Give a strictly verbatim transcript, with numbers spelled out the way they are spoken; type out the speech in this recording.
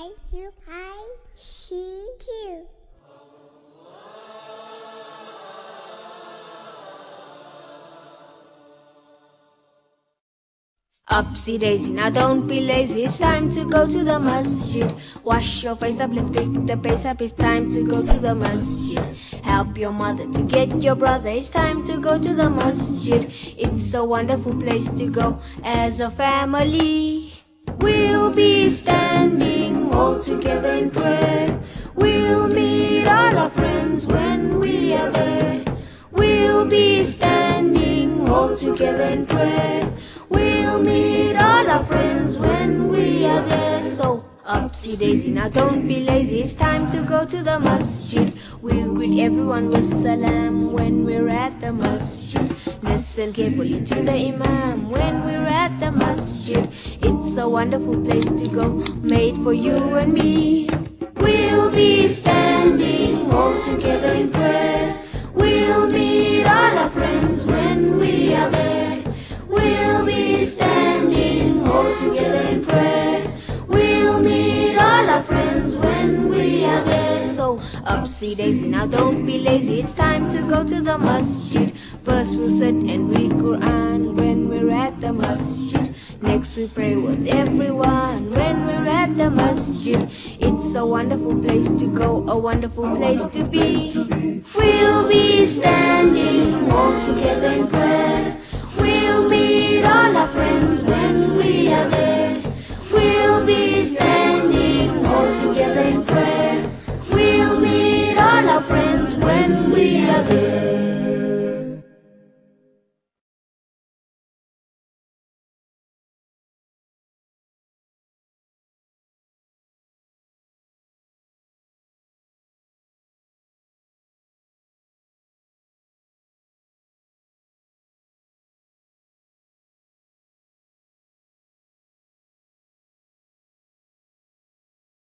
I, you, I, she, too. Upsy daisy, now don't be lazy, it's time to go to the masjid. Wash your face up, let's pick the pace up, it's time to go to the masjid. Help your mother to get your brother, it's time to go to the masjid. It's a wonderful place to go as a family. We'll be standing all together in prayer. We'll meet all our friends when we are there. We'll be standing all together in prayer. We'll meet all our friends when we are there. So, upsy daisy, now don't be lazy, it's time to go to the masjid. We'll greet everyone with salam when we're at the masjid. Listen carefully to the imam when we're at the masjid. It's a wonderful place to go, made for you and me. We'll be standing all together in prayer. We'll meet all our friends when we are there. We'll be standing all together in prayer. We'll meet all our friends when we are there. So, upsy daisy, now don't be lazy, it's time to go to the masjid. First we'll sit and read Quran when we're at the masjid. Next we pray with everyone when we're at the masjid. It's a wonderful place to go, a wonderful place to be. We'll be standing all together in prayer. We'll meet all our friends when we are there.